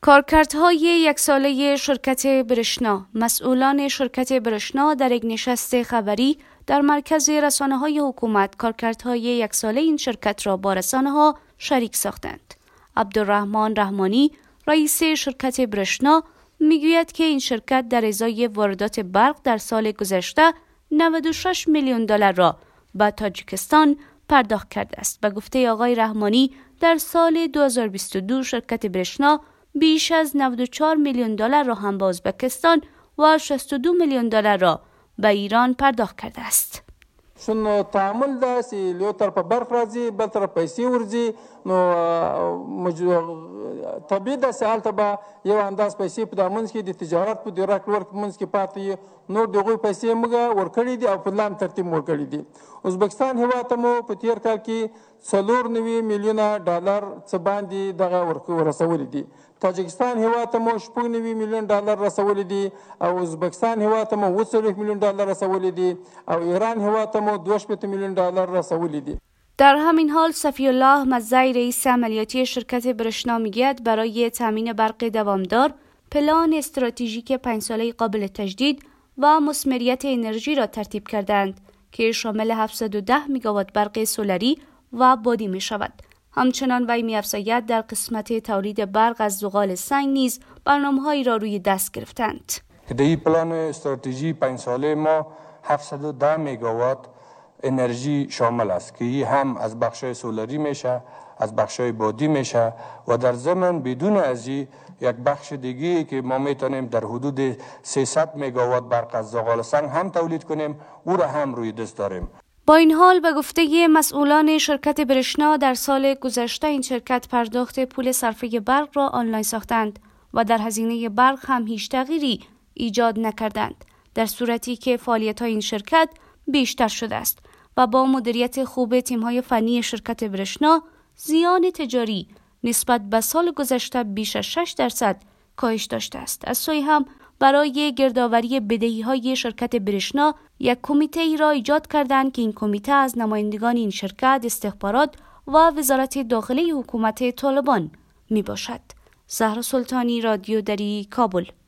کارکردهای یک ساله شرکت برشنا. مسئولان شرکت برشنا در یک نشست خبری در مرکز رسانه‌های حکومت کارکردهای یک ساله این شرکت را با رسانه‌ها شریک ساختند. عبدالرحمن رحمانی، رئیس شرکت برشنا، میگوید که این شرکت در ازای واردات برق در سال گذشته 96 میلیون دلار را به تاجیکستان پرداخت کرده است. به گفته آقای رحمانی، در سال 2022 شرکت برشنا بیش از 94 میلیون دلار را هم به ازبکستان و 62 میلیون دلار را به ایران پرداخت کرده است. نو تعامل داسې یو طرف برق راځي بل طرف پیسې ورځي نو طبیعي داسې هلته به یو انداز پیسې په دا منځ کې د تجارت په د راکړې ورکړې منځ کې پاتې نور د هغوی پیسې موږ ورکړي دي او په لام ترتیب ورکړي دي. ازبکستان هېواد ته مو په تېر کال کې 94 میلیونه ډالر څه باندې دغه ورسولي دي. تاجکستان هېواد ته مو 96 میلیون ډالر رسولي دي او ازبکستان هېواد ته مو 40 میلیون ډالر رسولي دي او ایران هېواد ته مو 2 میلیون ډالر رسولي دي. در همین حال صفی الله مزی، رئیس عملیاتی شرکت برشنا، میگوید برای تامین برق دوامدار پلان استراتژیک 5 ساله قابل تجدید و مثمریت انرژی را ترتیب کردند که شامل 710 میگاوات برق سولری و بادی می شود. همچنان وی می‌افزاید در قسمت تولید برق از زغال سنگ نیز برنامه‌هایی را روی دست گرفتند. در این پلان استراتژی 5 ساله ما 710 میگاوات انرژی شامل است که این هم از بخشای سولری میشه، از بخشای بادی میشه و در ضمن بدون از این یک بخش دیگه که ما میتونیم در حدود 300 میگاوات برق از زغال سنگ هم تولید کنیم، او را هم روی دست داریم. با این حال به گفته مسئولان شرکت برشنا، در سال گذشته این شرکت پرداخت پول صرفه برق را آنلاین ساختند و در هزینه برق هم هیچ تغییری ایجاد نکردند، در صورتی که فعالیت‌های این شرکت بیشتر شده است و با مدیریت خوب تیم‌های فنی شرکت برشنا زیان تجاری نسبت به سال گذشته بیش از 6% کاهش داشته است. از سوی هم برای گردآوری بدهی‌های شرکت برشنا یک کمیته ای را ایجاد کردند که این کمیته از نمایندگان این شرکت، استخبارات و وزارت داخلی حکومت طالبان می باشد. زهرا سلطانی، رادیو دری، کابل.